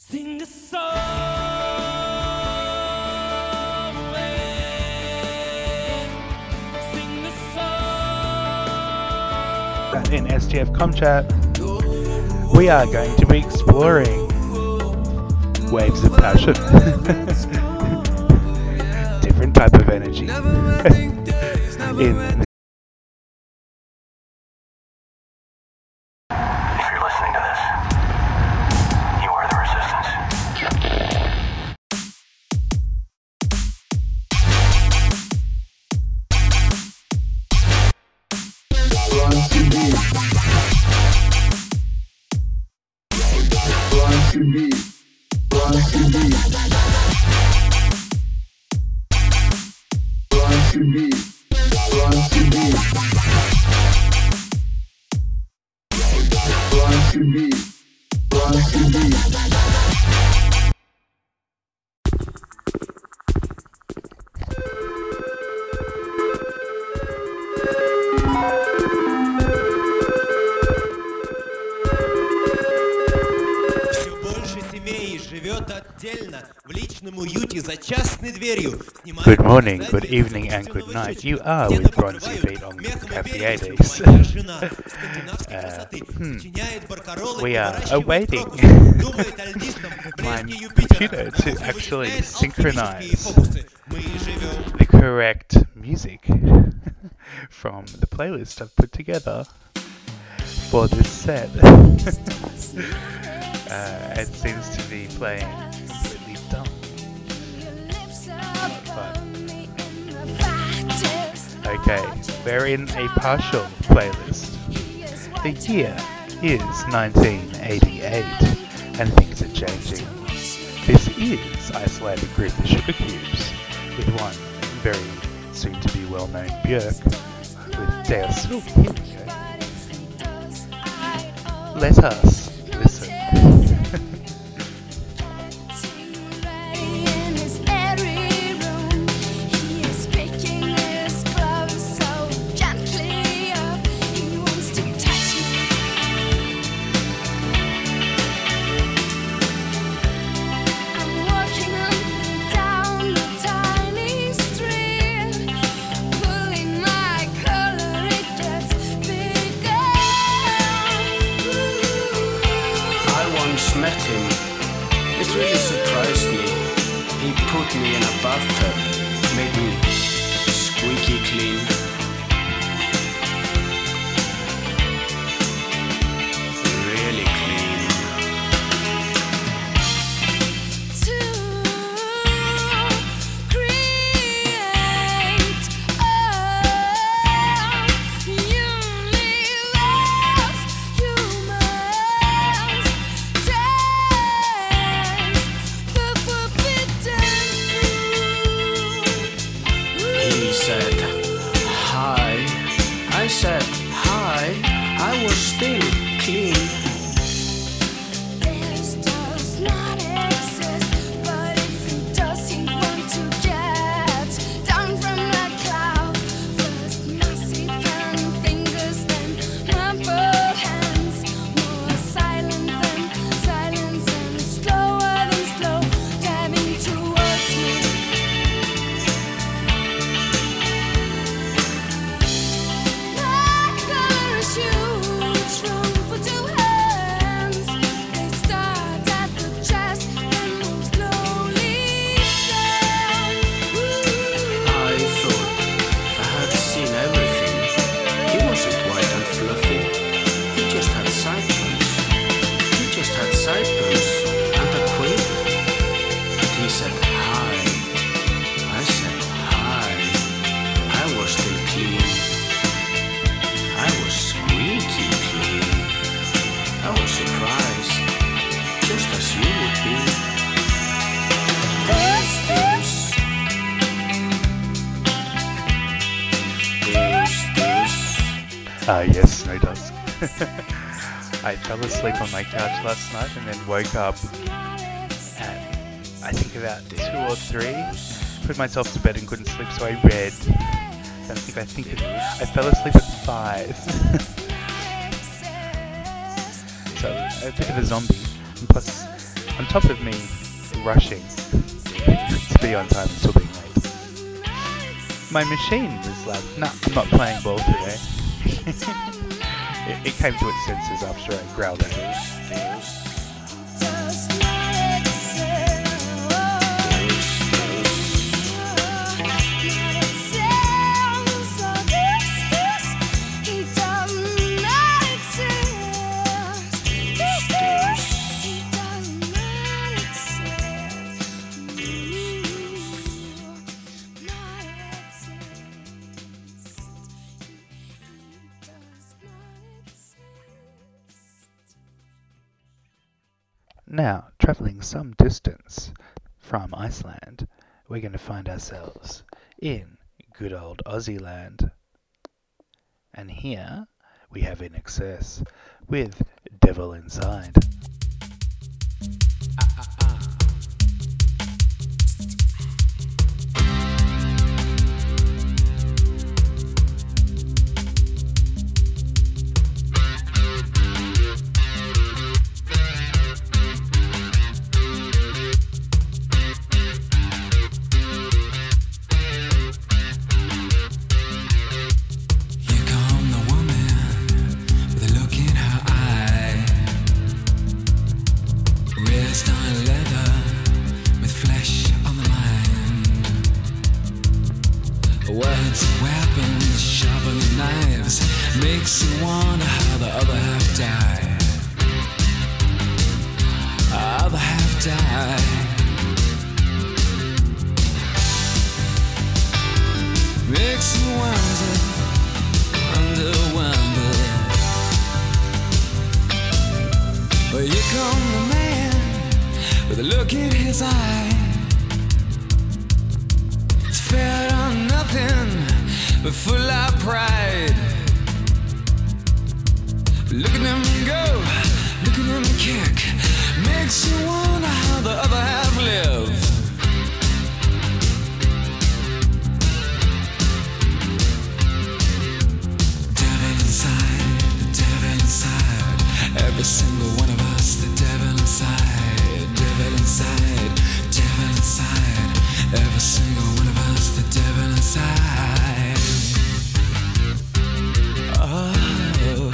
Sing a song away. Sing a song. In STF Comchat, we are going to be exploring waves of passion. Different type of energy. In If you're listening to this, you are the resistance. Все больше семей живет отдельно, в личном уюте за частной дверью. Good morning, good evening, and good night. You are with Bronzy Beat on Cafe 80s. We are awaiting my computer to actually synchronize the correct music from the playlist I've put together for this set. It seems to be playing completely dumb. But okay, we're in a partial playlist. The year is 1988, and things are changing. This is Icelandic group The Sugar Cubes, with one very soon-to-be well-known Björk, with Dear Snoop. Here we go. Let us listen. Met him. It really surprised me. He put me in a bathtub, made me squeaky clean. Really clean. I said hi, I was still clean. This does not exist, but if it does, he want to get down from the cloud. First massive hand fingers, then mumble hands. More silent than silence, and slower than slow, dabbing towards me. Yes, Snow Dusk. I fell asleep on my couch last night and then woke up at, I think, about 2 or 3. Put myself to bed and couldn't sleep, so I read. I fell asleep at 5. So, a bit of a zombie. And plus, On top of me rushing to be on time and still being late, my machine was like, nah, I'm not playing ball today. it came to its senses after I growled at it. Does not exist. He does not exist. He does not exist. Not exist. Now, travelling some distance from Iceland, we're going to find ourselves in good old Aussie land. And here we have In Excess with Devil Inside. Here come the woman with a look in her eye. Wrist on leather with flesh on the mind. Words, weapons, sharpened knives makes you wonder how the other half died. Other half died. Makes you wonder. Well, here come the man with a look in his eye. It's fed on nothing but full of pride. Look at him go, look at him kick. Makes you wonder how the other half live. Every single one of us, the devil inside, devil inside, devil inside. Every single one of us, the devil inside. Oh.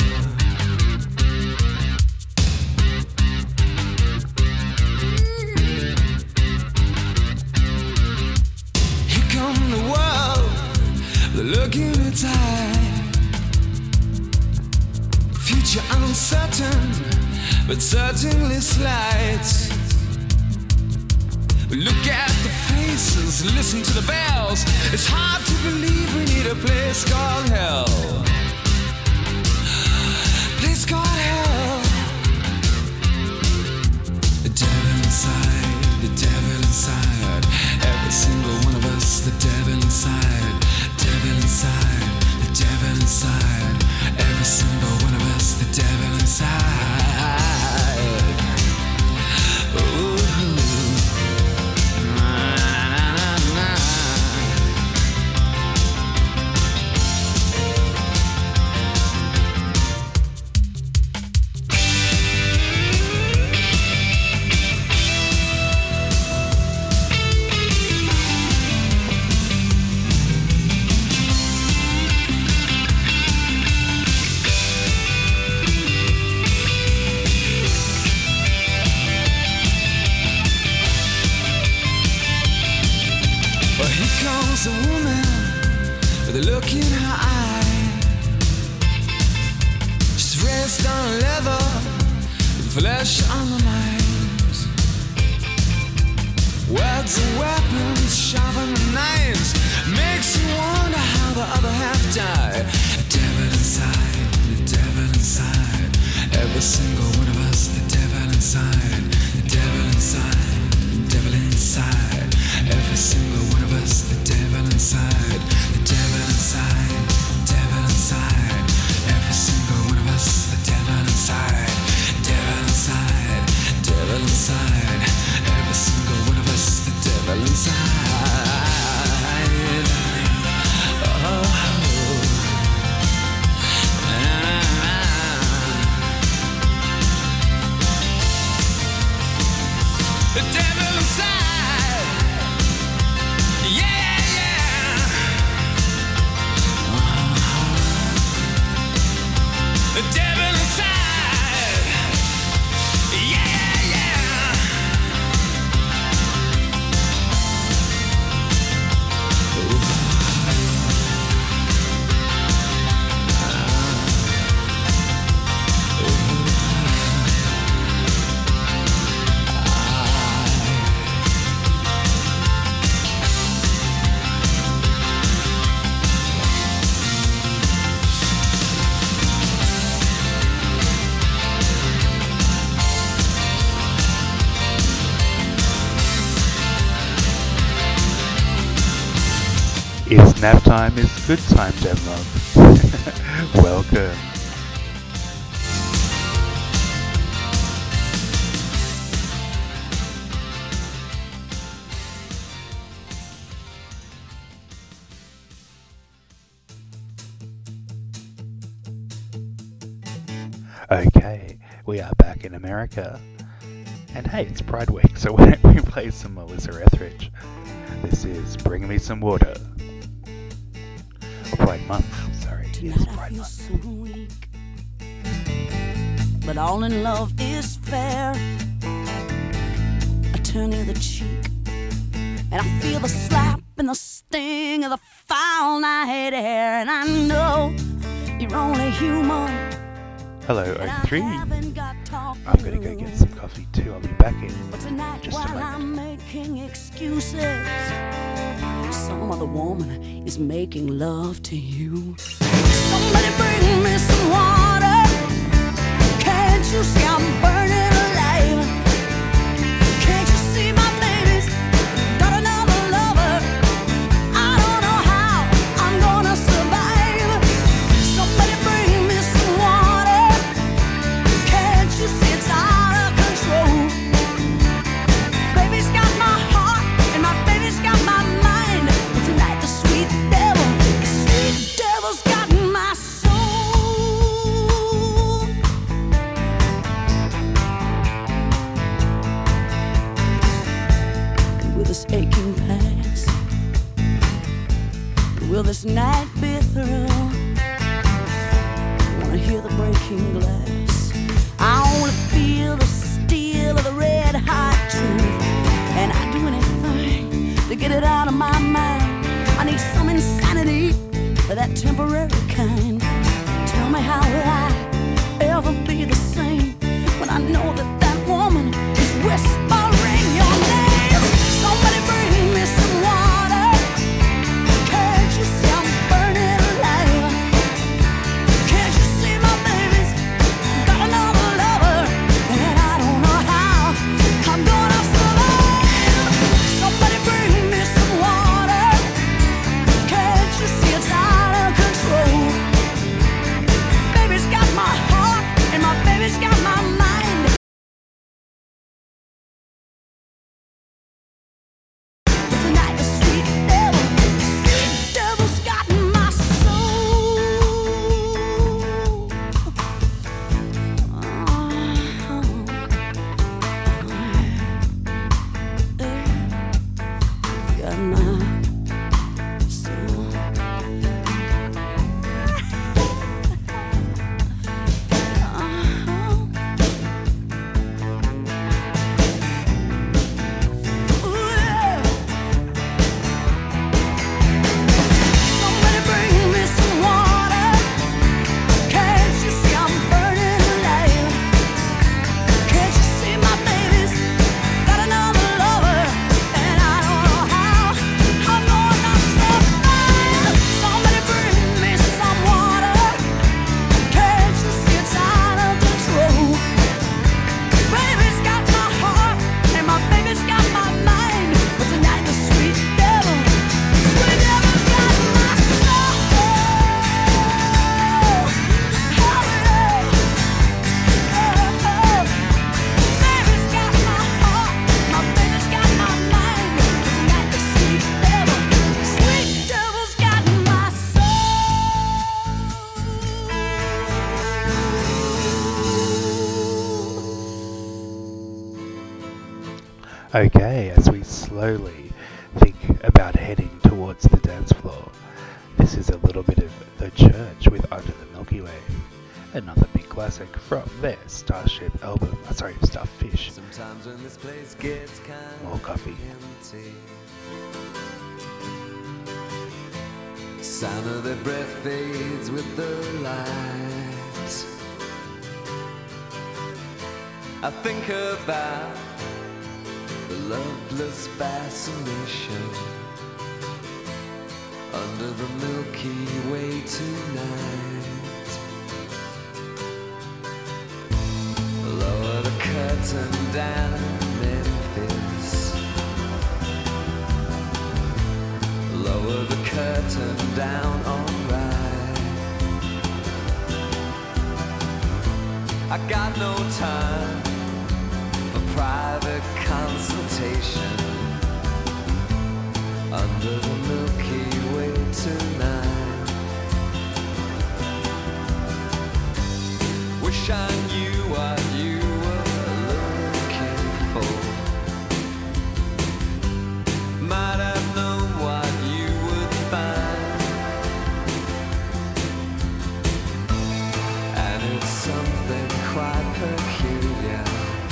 Here come the world, the look in its eye. Future uncertain, but certainly slight. Look at the faces, listen to the bells. It's hard to believe we need a place called hell. Place called hell. The devil inside, the devil inside. Every single one of us, the devil inside. Devil inside, the devil inside. Every single one of us, the devil inside. Ooh. Na, na, na, na. Well, here comes a woman with a look in her eye. She's raised on leather, with flesh on the mind. Words and weapons, sharpened knives, makes you wonder how the other half died. The devil inside, the devil inside. Every single one of us, the devil inside, the devil inside, the devil inside. Every single one of us, the devil inside, the devil inside, the devil inside. Every single one of us, the devil inside, devil inside, devil inside. Every single one of us, the devil inside. Oh. Nap time is good time, Denmark. Welcome. Okay, we are back in America. And hey, it's Pride Week, so why don't we play some Melissa Etheridge? This is Bring Me Some Water. Or Pride Month, sorry. Tonight Yes, I Pride feel Month. so weak, but all in love is fair. I turn the other cheek, and I feel the slap and the sting of the foul night air. And I know you're only human. Hello, and I O3. haven't got talk I'm gonna go get some coffee too. I'll be back in But tonight, just a while moment. I'm making excuses, some other woman is making love to you. Somebody bring me some water. Can't you see I'm burning alive? Can't you see my baby's got another lover? I don't know how I'm gonna survive. Somebody bring me some water. Can't you see it's out of control? Baby's got my heart and my baby's got my mind. But tonight the sweet devil's got my soul. And will this aching pass? Will this night be through? I wanna hear the breaking glass. I wanna feel the steel of the red hot truth. And I'd do anything to get it out of my mind. I need some insanity, that temporary kind. Tell me, how will I ever be the same when I know that that woman is whispering your name? Somebody bring me some water. Can't you see I'm burning alive? Can't you see my baby's got another lover? And I don't know how I'm gonna survive. Somebody bring me some water. Can't you see it's out of control? Baby's got my heart and my baby's got my mind. But tonight the sweet devil's got my soul. Got my soul. Somebody bring me some water. Can't you see I'm burning alive? Can't you see my baby's got another lover? And I don't know how I'm gonna survive. Somebody bring me some water. Can't you see it's out of control? Baby's got my heart and my baby's got my mind. But tonight the sweet devil's got my soul. Baby's got my heart, my baby's got my mind. But tonight the sweet devil's got my soul. Okay, as we slowly think about heading towards the dance floor, this is a little bit of The Church with Under the Milky Way. Another big classic from their Starship album. Starfish. Sometimes when this place gets kind More coffee. empty, sound of their breath fades with the light. I think about the loveless fascination under the Milky Way tonight. Lower the curtain down Memphis. Lower the curtain I got no time for private consultation under the Milky Way tonight. Wish I knew what you were looking for. Might have known what you would find. And it's something quite peculiar.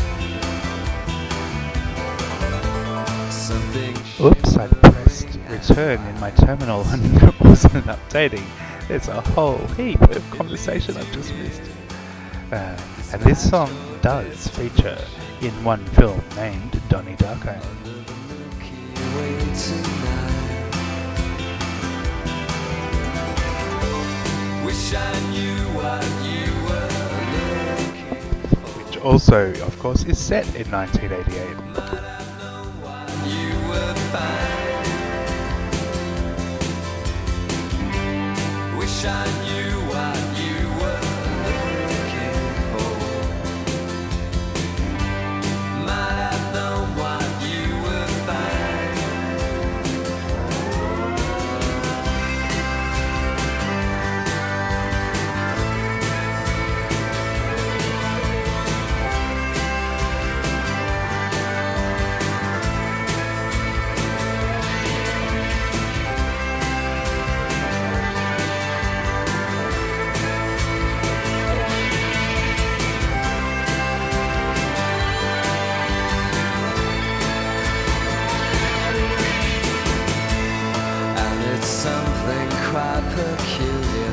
Something. Oops, I pressed return in my terminal and it wasn't updating. There's a whole heap of conversation I've just missed. And this song does feature in one film named Donnie Darko. Wish I knew what you were looking for. Which also, of course, is set in 1988. Might have known what you would find. Wish I knew what you were looking for. Might have known what you would find. And it's something quite peculiar.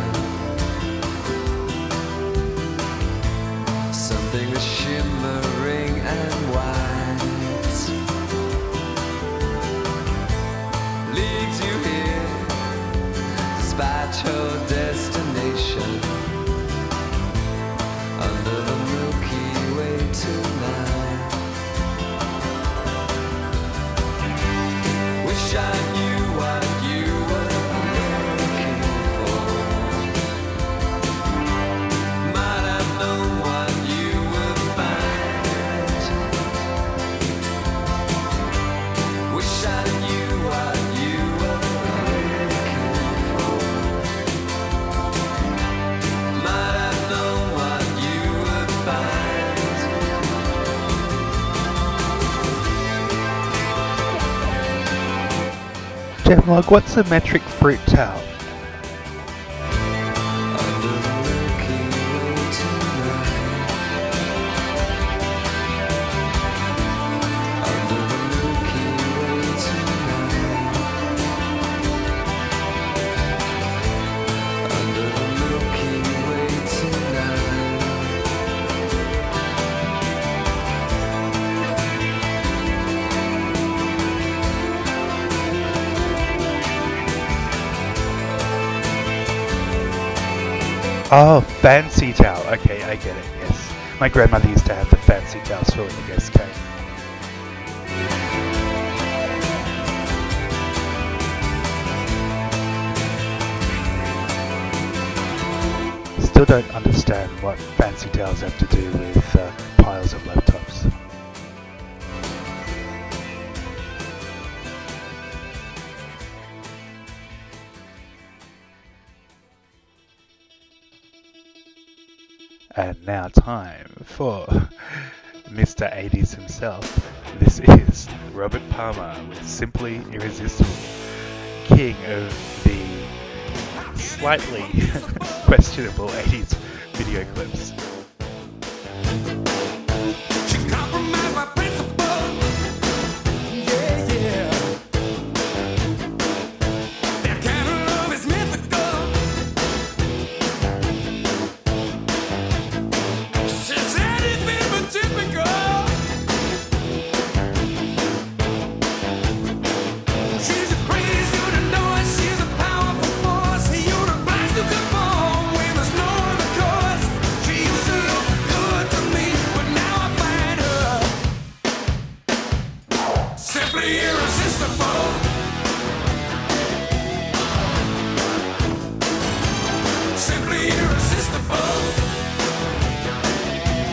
Something that's shimmering and white leads you here despite your destination under the Milky Way tonight. Wish I knew what you were looking for. Might have known what you would find. Wish I knew what you were looking for. Might have known what you would find. Gemlog, what's a metric fruit towel? Under the Milky Way tonight. Under the Milky Way tonight. Under the Milky Way tonight. Oh, fancy towel. Okay, I get it, yes. My grandmother used to have the fancy towels for when the guests came. Still don't understand what fancy towels have to do with piles of laptops. And now time for Mr. 80s himself. This is Robert Palmer with Simply Irresistible, king of the slightly questionable 80s video clips. She compromised my principle. Yeah, yeah. That kind of love is mythical. She said it's been but typical. She's a crazy, you to know it. She's a powerful force. You're obliged to conform when there's no other course. She used to look good to me, but now I find her simply irresistible. Simply irresistible.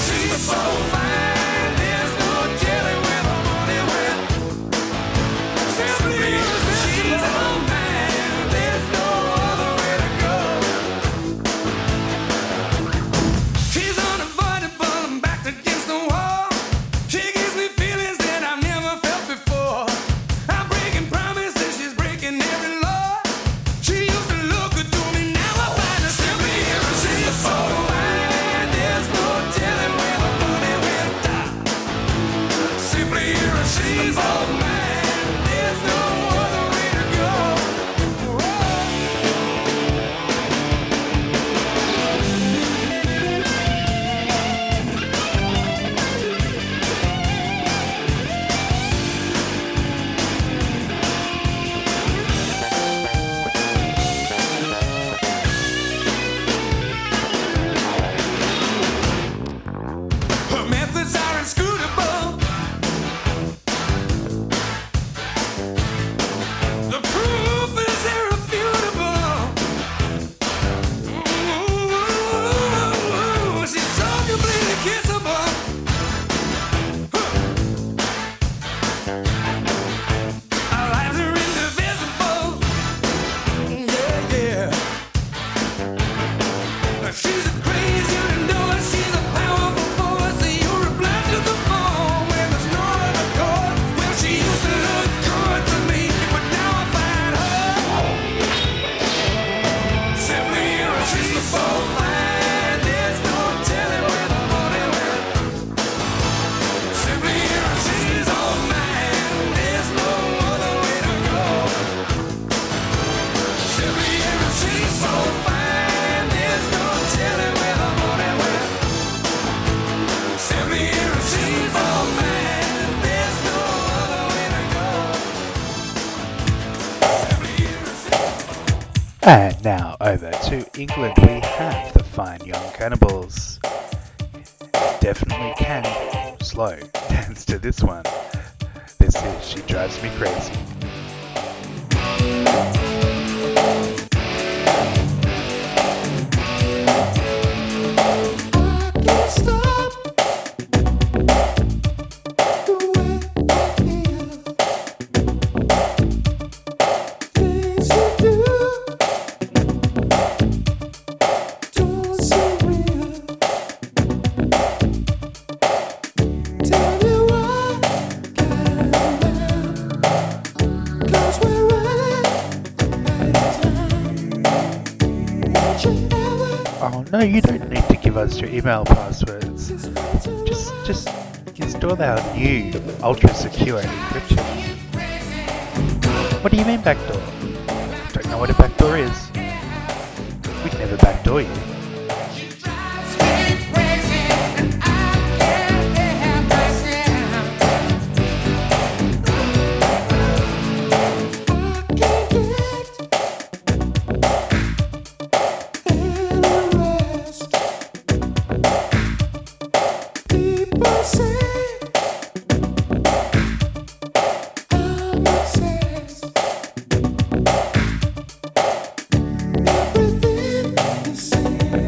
She's so fine, there's no telling where the money went. Simply, she's all mine, there's no other way to go. She's unavoidable, I'm backed against the wall. She gives me feelings that I've never felt before. I'm breaking promises, she's breaking every law. She used to look good to me, now I find her simply irresistible. There's no telling where the money went. Simply irresistible, man. There's no other way to go. Her methods are inscrutable. The proof is irrefutable. Ooh, she's so completely kissable. Our lives are indivisible. Yeah, yeah. She's a crazy, you know it. She's a powerful force. You reply to the phone when there's no other chord. Well, she used to look good to me, but now I find her simply irresistible. Fine, there's no telling where the money went. Simply irresistible, man. There's no other way to go. Simply irresistible. Fine, there's no telling where the money went. Simply irresistible, man. There's no other way to go. Simply irresistible. And now over to England, we have the Fine Young Cannibals. Definitely can slow dance to this one. This is She Drives Me Crazy. Can't stop the way I feel. Things you do don't seem real. Tell me why can't I? 'Cause we're running out of time. Won't you ever Oh no, you don't need to give us your email passwords. Just install our new ultra secure encryption. What do you mean backdoor? Don't know what a backdoor is? We'd never backdoor you. People say I'm obsessed. Everything you say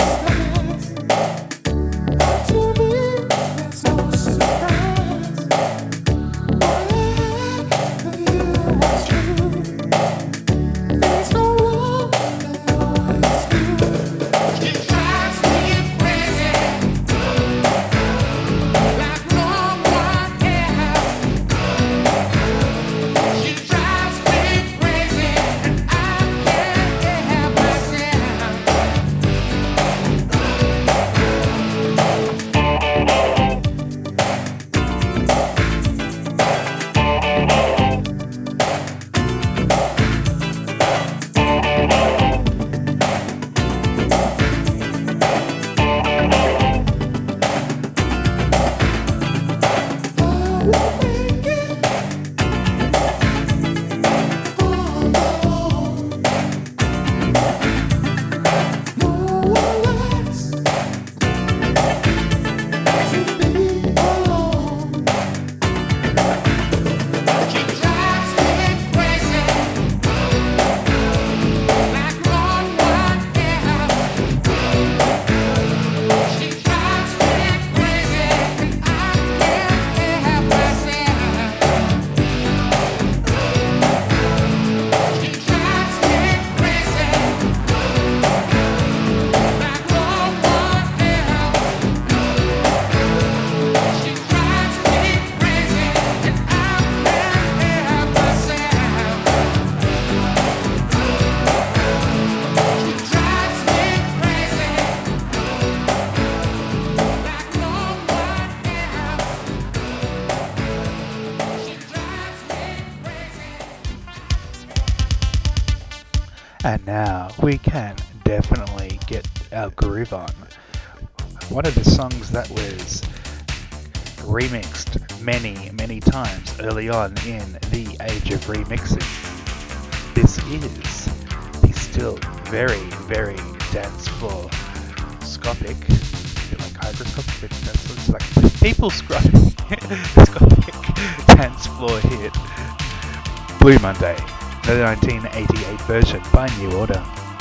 And now we can definitely get our groove on. One of the songs that was remixed many times early on in the age of remixing. This is the still very dance floor scopic, like hygroscopic, but that's like people scrubbing scopic dance floor hit Blue Monday, the 1988 version by New Order.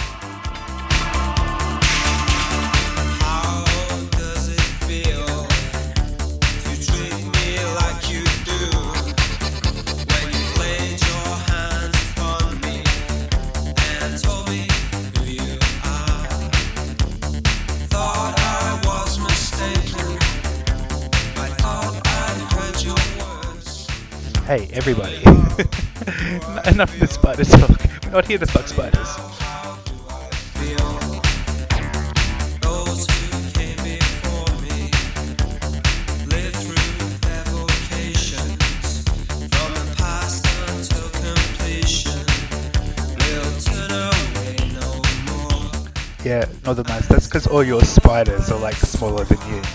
Hey, everybody. Enough of the spider talk. We're not here to fuck spiders. Yeah, Northern Lights, that's because all your spiders are like smaller than you.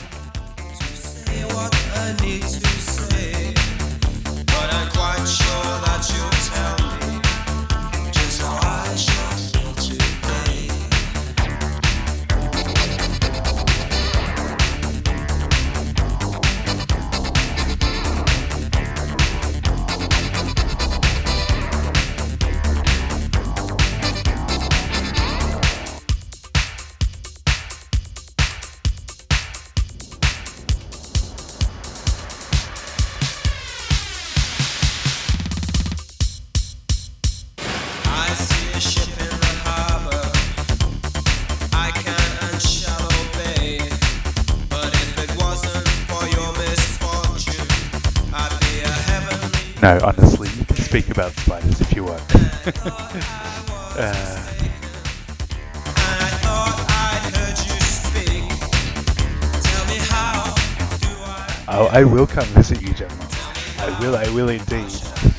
No, honestly, you can speak about spiders if you want. Oh, I will come visit you, gentlemen. I will indeed.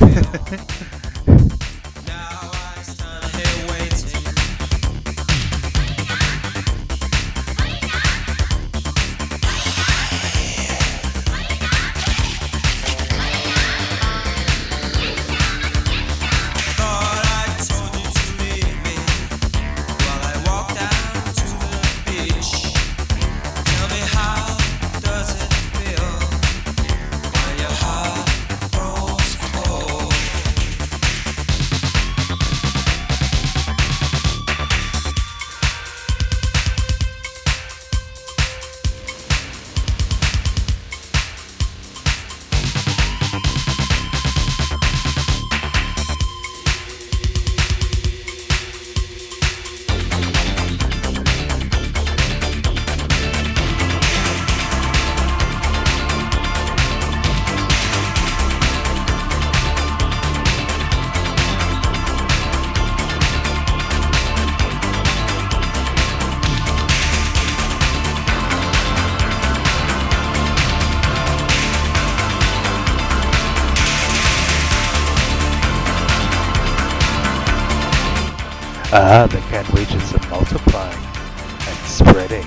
Ah, the sandwiches are multiplying and spreading.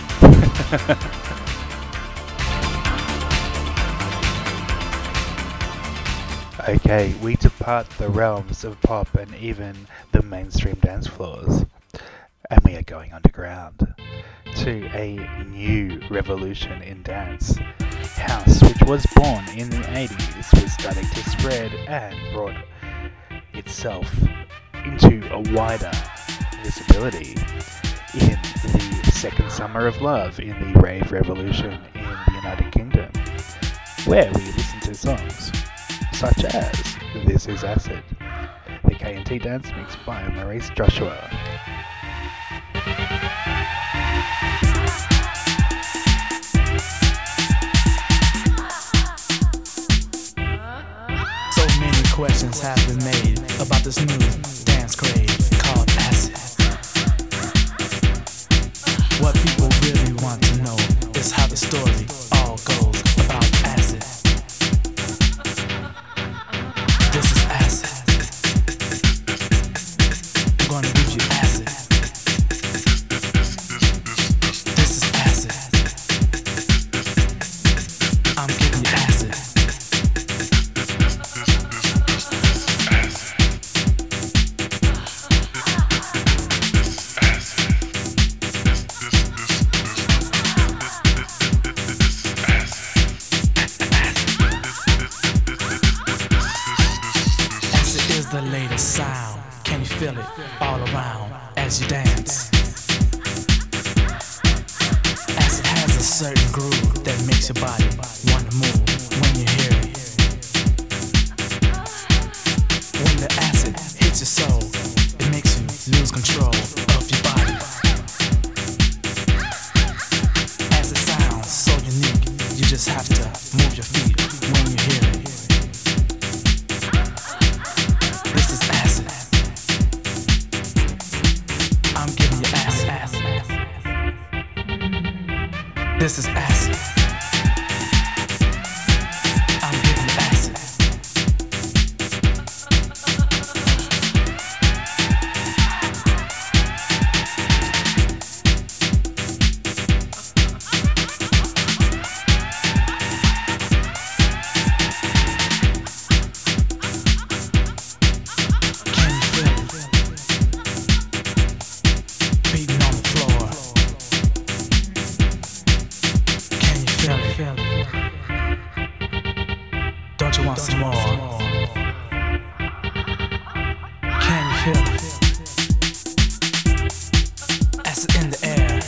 Okay, we depart the realms of pop and even the mainstream dance floors, and we are going underground to a new revolution in dance. House, which was born in the 80s, was starting to spread and brought itself into a wider visibility in the second summer of love in the rave revolution in the United Kingdom, where we listen to songs such as This Is Acid, the K&T dance mix by Maurice Joshua. So many questions have been made about this new dance craze called acid. What people really want to know is how the story all goes about acid. This is acid. I'm gonna give you as you dance. Acid has a certain groove that makes your body want to move when you hear it. When the acid hits your soul, it makes you lose control of your body. Acid sounds so unique, you just have to move your feet when you hear it. This is acid. I'm giving you acid. This is acid. I'm giving you acid. Can you feel it? Beating on the floor. Can you feel it? Don't you want some more? Can you feel it? Acid in the air.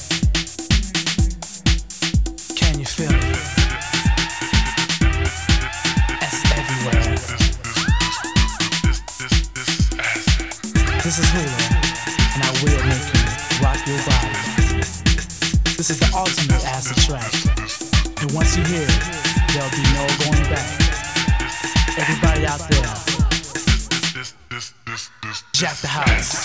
Can you feel it? Acid everywhere. This is Hula, and I will make you rock your body. This is the ultimate acid track, and once you hear it, there'll be no going back. Everybody out there, jack the house.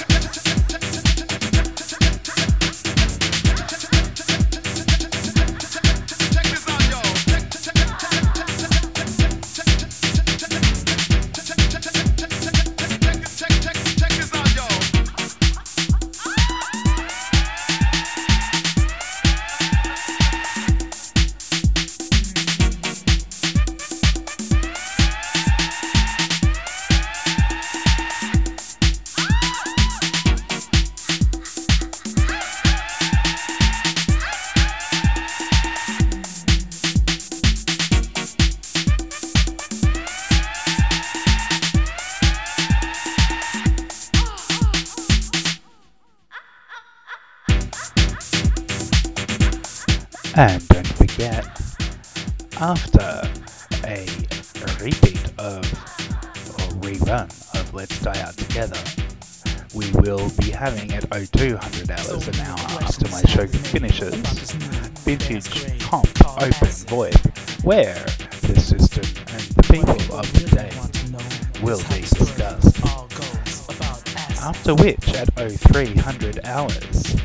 And don't forget, after a repeat of, or rerun of Let's Die Out Together, we will be having at $0200 an hour after my show finishes, Vintage Comp Open VoIP, where the system and the people of the day will be discussed. After which, at 0300 hours,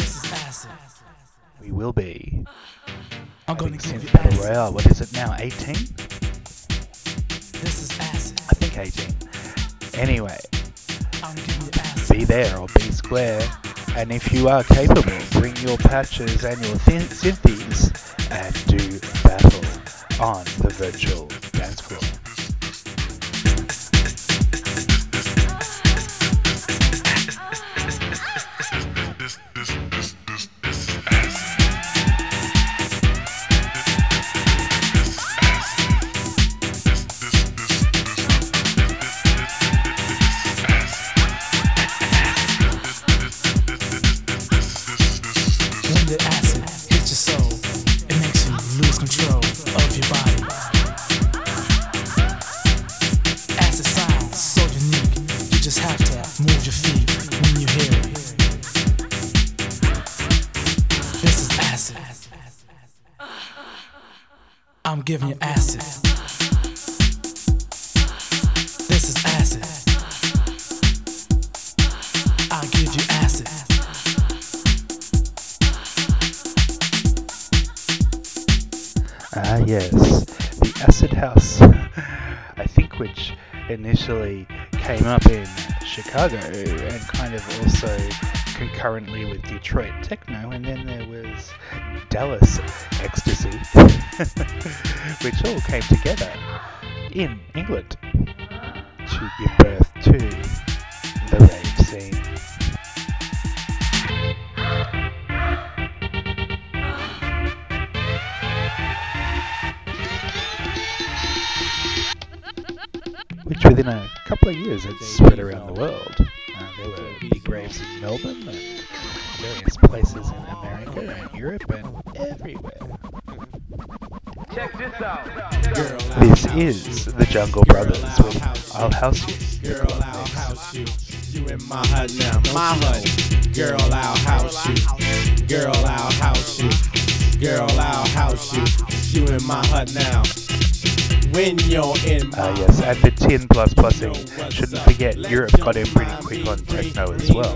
we will be having Synth Battle Royale. What is it now, 18? This is acid. I think 18. Anyway, I'm giving you acid. be there or be square, and if you are capable, bring your patches and your synthies and do battle on the virtual dance floor. When the acid hits your soul, it makes you lose control of your body. Acid sounds so unique, you just have to move your feet when you hear it. This is acid. I'm giving you acid. This is acid. I'll give you acid. Ah yes, the Acid House, I think, which initially came up in Chicago and kind of also concurrently with Detroit Techno, and then there was Dallas Ecstasy, which all came together in England to give birth to the rave scene. Which within a couple of years had spread around the world. There were big raves in Melbourne and various places in America and Europe and everywhere. Check this out. This is the Jungle Brothers with I'll House You. Girl, I'll house you. You in my hut now, my hut. Girl, I'll house you. Girl, I'll house you. Girl, I'll house you. You in my hut now. When you're in my Yes, and the 10 plus plusing. Shouldn't forget, Europe got in pretty quick on techno as well.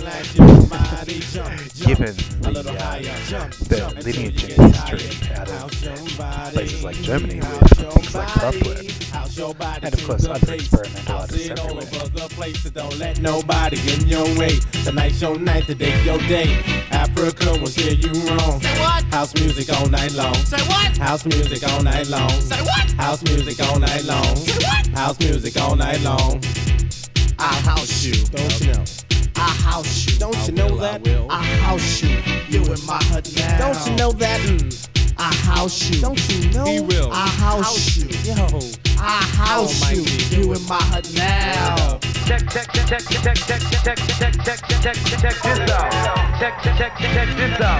Given the lineage and history out of places like Germany with things like Kraftwerk, and of course other experimental artists everywhere. Don't let nobody get in your way. Tonight's your night, today's your day. Africa will steer you wrong. Say what? House music all night long. Say what? House music all night long. Say what? House music all night long. Say what? House music all night long. I house you. Don't you know? I house you. Don't you know that? I house you. You in my hut now. Don't you know that? I house you. Don't you know? He will. I house you. Yo. I house you. You in my hut now. Check this out. Check this out. Check this out. Check this out.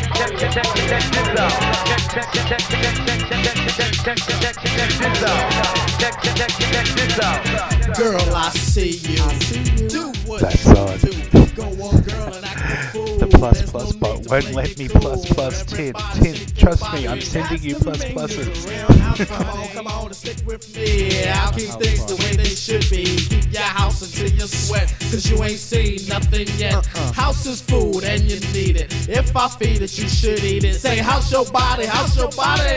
Check this out. Girl, I see you. Do what That's you odd. do. Go on, girl, and act a fool. The plus plus bot won't let me plus 10. Trust me, I'm sending you plus pluses. Come on, and stick with me. I'll keep things the way they should be. Keep your house until you sweat, cause you ain't seen nothing yet. House is food and you need it. If I feed it, you should eat it. Say, house your body, house your body.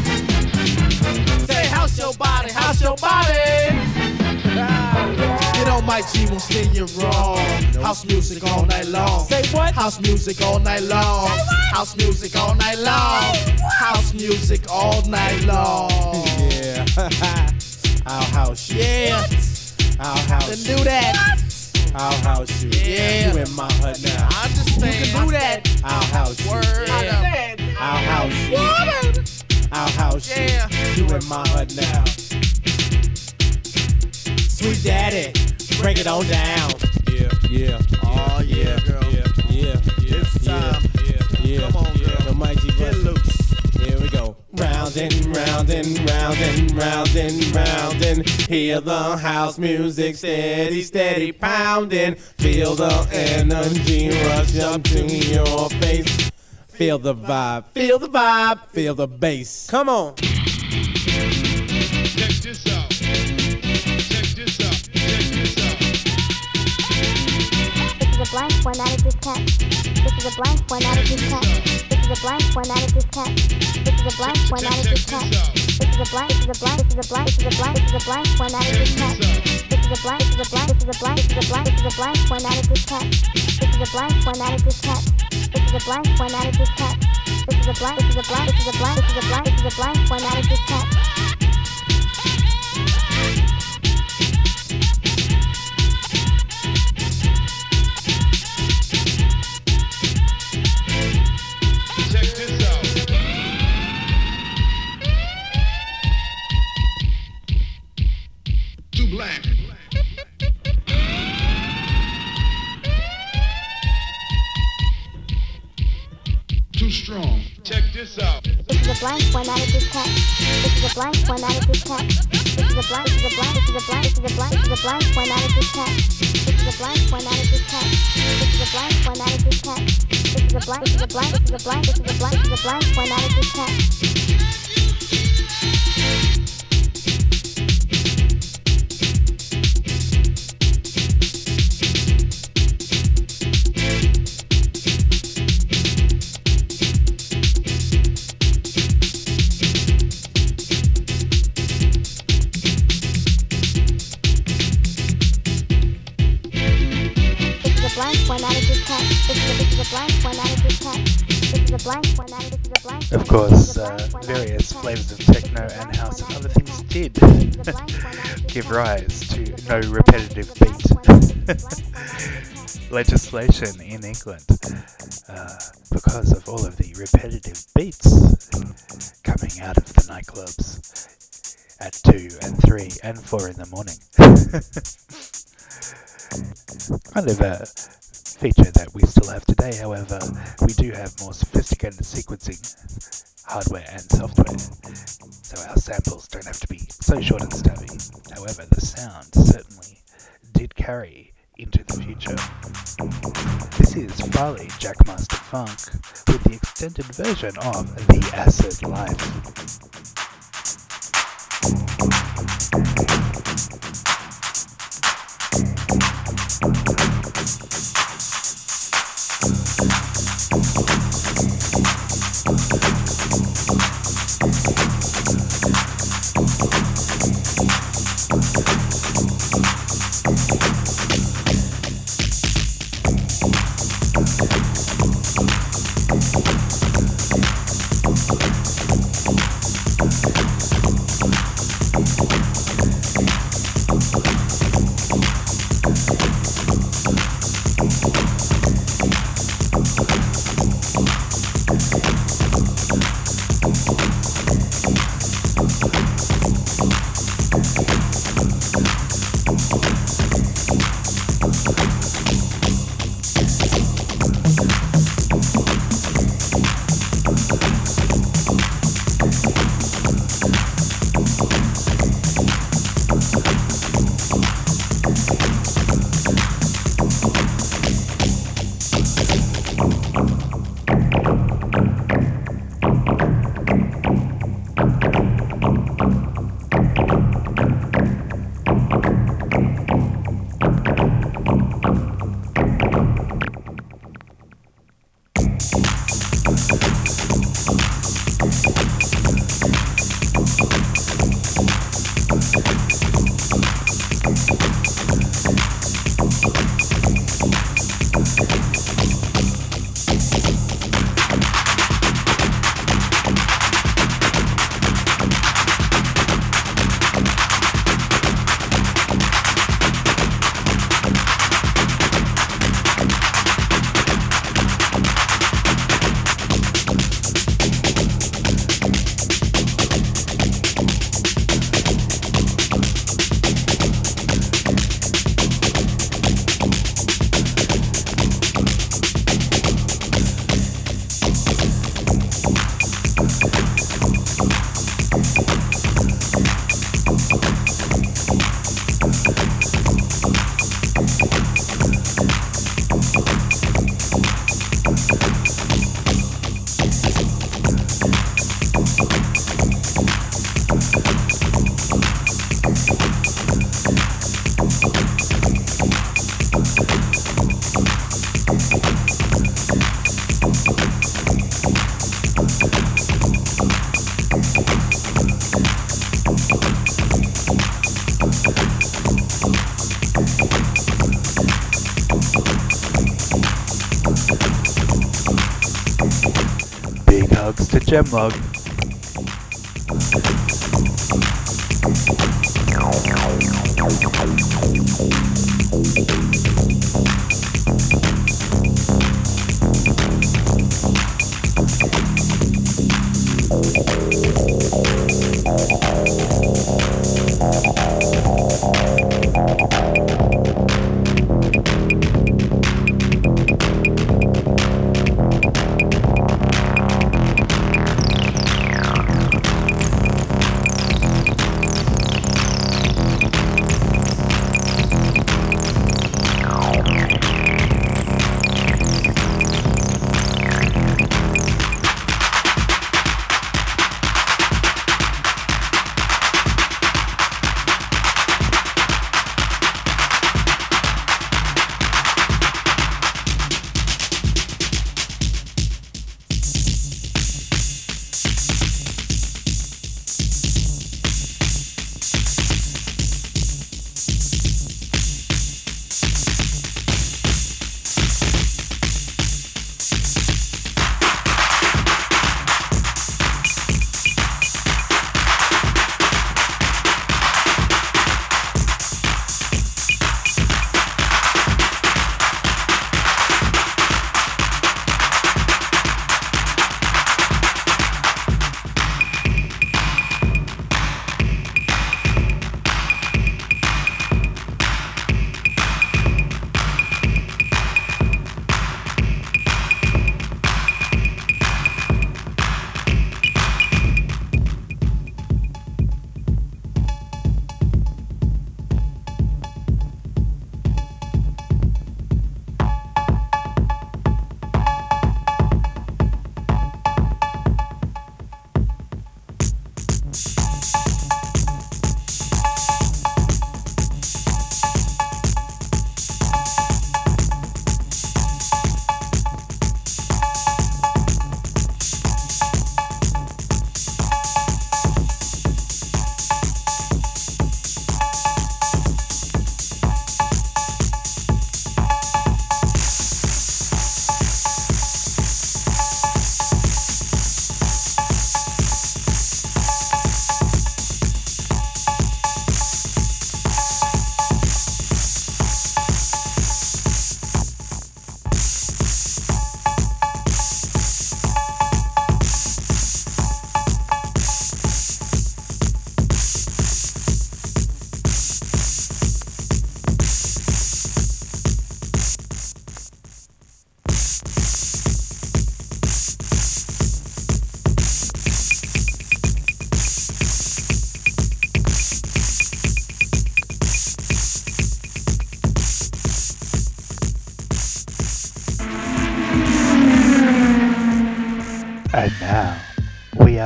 Say, house your body, house your body. Get on my G, won't steer you wrong. House music all night long. Say what? House music all night long. House music all night long. House music all night long. Yeah. I'll house you. Yeah. I'll house you. Then do that. I'll house you. Yeah. You in my hut now. I understand. You can do that. I'll house you. Word. Yeah. I'll house you. I'll house you. You in my hut now. Sweet daddy, break it on down. Yeah. Oh yeah, girl. Yeah. It's time. Yeah. Come on, girl. The mighty get loose. Here we go. Round and round and round and round and round and hear the house music steady pounding. Feel the energy rush up to your face. Feel the vibe, feel the vibe, feel the bass. Come on. Check this out. Check this out. Check this out. This is a blank one out of this cat. This is a blank one out of this cat. This is a blank one out of this cat. This is a blank one out of this cat. This is a blank. This is a blank. This is a blank. This is a blank. This is a blank one out of this cat. This is a blank. This is a blank. This is a blank. This is a blank. This is a blank one out of this cat. This is a blank one out of this cat. This is a blank one out of this cat. This is a blank. This is a blank. This is a blank. This is a blank. This is a blank one out of this cat. Check this out. Too black. Too strong. Check this out. This is a blank one out of this cat. This is a blank one out of this cat. This is a blank. This is a blank. This is a blank. This is a blank. This is a blank one out of this cat. This is a blank one out of this cat. This is a blank one out of this cat. This is a blank. This is a blank. This is a blank. This is a blank. This is a blank one out of this cat. Of course, various flavors of techno and house and other things did give rise to no repetitive beat legislation in England because of all of the repetitive beats coming out of the nightclubs at 2 and 3 and 4 in the morning. Kind of a feature that we still have today. However, we do have more sophisticated sequencing hardware and software, so our samples don't have to be so short and stubby. However, the sound certainly did carry into the future. This is Farley Jackmaster Funk with the extended version of The Acid Life. To Gemlog.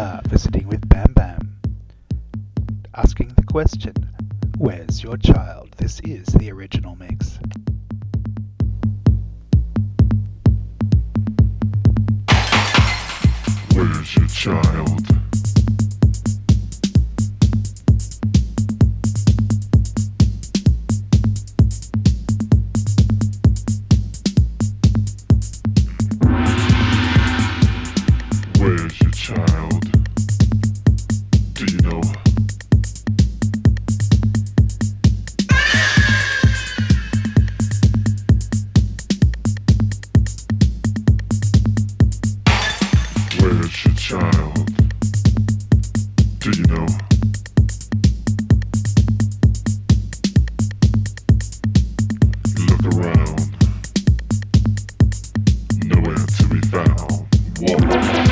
are visiting with Bam Bam, asking the question, where's your child? This is the original mix. Where's your child? Where's your child? Do you know? Where's your child? Do you know? Look around. Nowhere to be found. Whoa.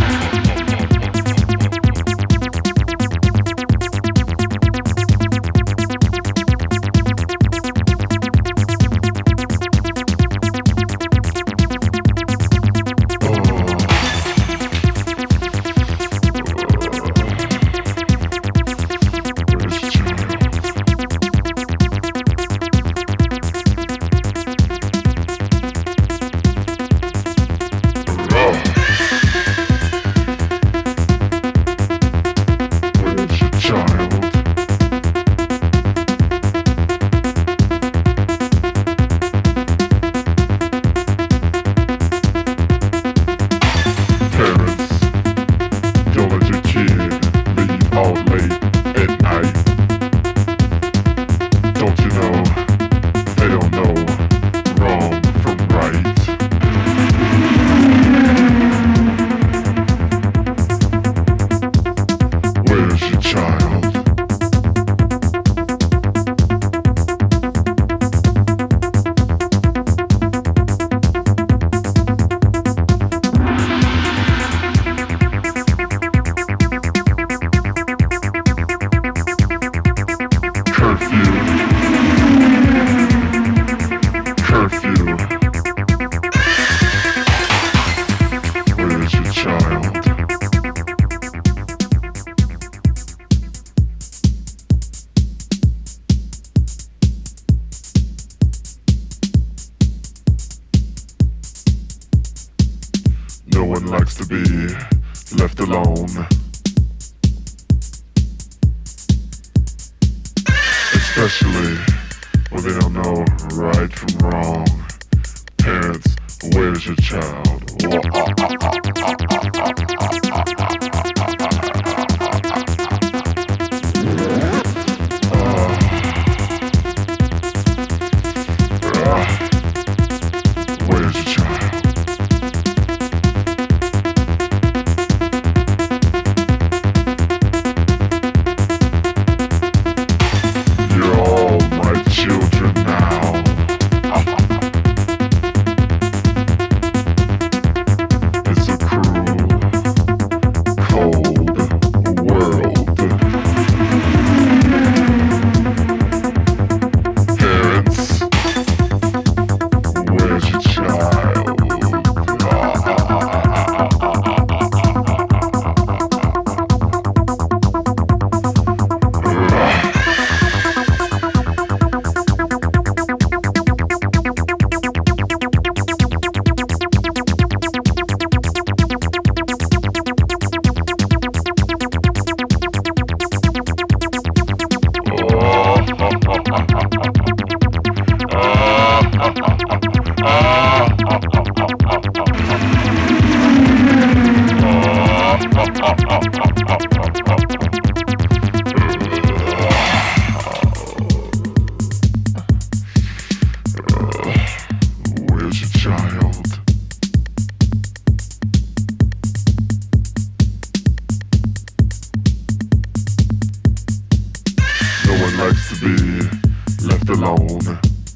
No one likes to be left alone. Especially when they don't know right from wrong. Parents, where's your child? Where's your child? You're all my children now. It's a cruel, cold world. Parents, where's your child? Where's your child? No one likes to be left alone.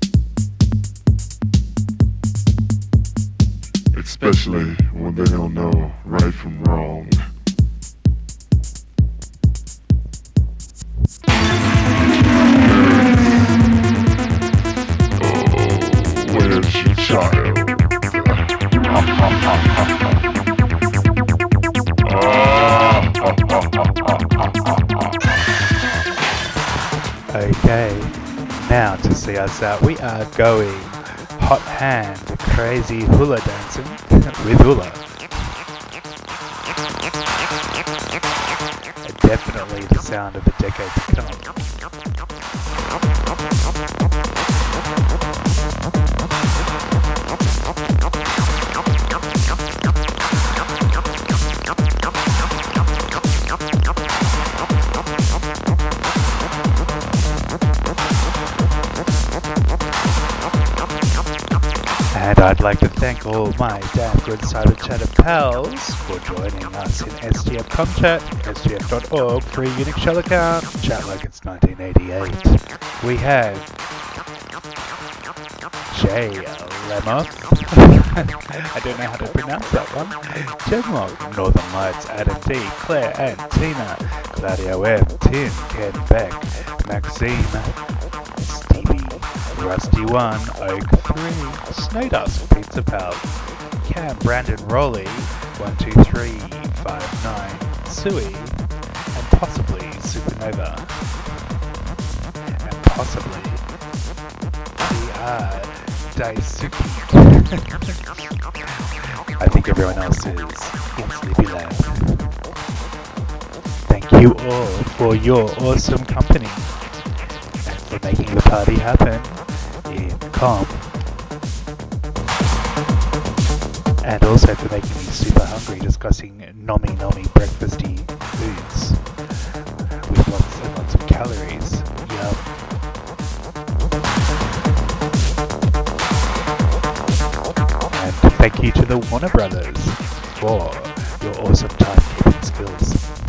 Especially when they don't know right from wrong. Where's your child? Ah. Okay, now to see us out, we are going hot hand, crazy hula dancing with hula. Definitely the sound of a decade to come. And I'd like to thank all my damn good Cyber Chatter pals for joining us in STF ComChat, stf.org, free Unix shell account, chat like it's 1988. We have Jay Lemoth, I don't know how to pronounce that one, Jemog, Northern Lights, Adam D, Claire and Tina, Claudio M, Tim, Ken Beck, Maxime, Stevie, Rusty 1, Oak 3, Snowdust, Pizza Pal, Cam, Brandon Rowley, 12359, Sui, and possibly Supernova, and possibly Daisuke. I think everyone else is in Sleepy Land. Thank you all for your awesome company and for making the party happen in Com. And also for making me super hungry discussing nommy breakfasty foods with lots and lots of calories. Yum. And thank you to the Warner Brothers for your awesome timekeeping skills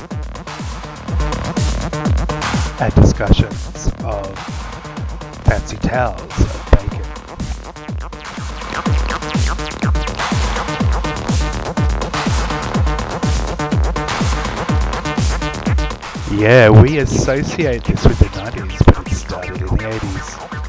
and discussions of fancy towels of bacon. Yeah, we associate this with the 90s, but it started in the 80s.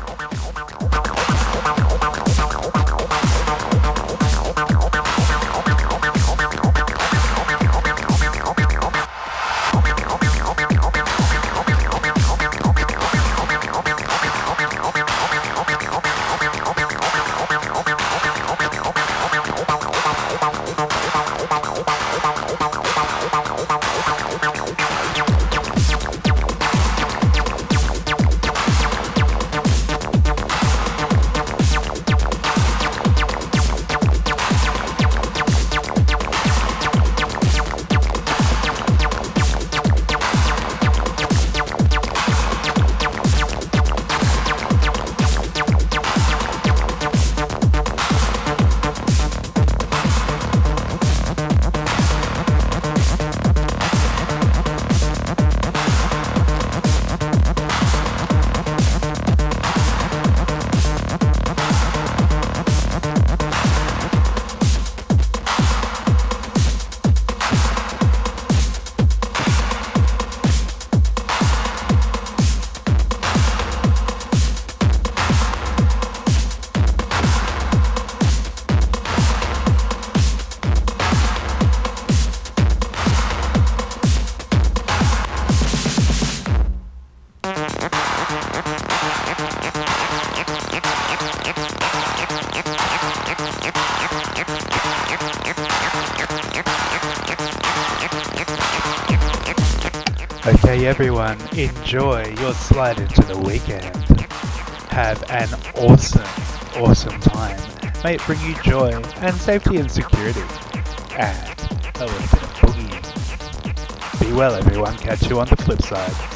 Okay everyone, enjoy your slide into the weekend. Have an awesome time. May it bring you joy and safety and security. And a little bit of boogie. Be well everyone, catch you on the flip side.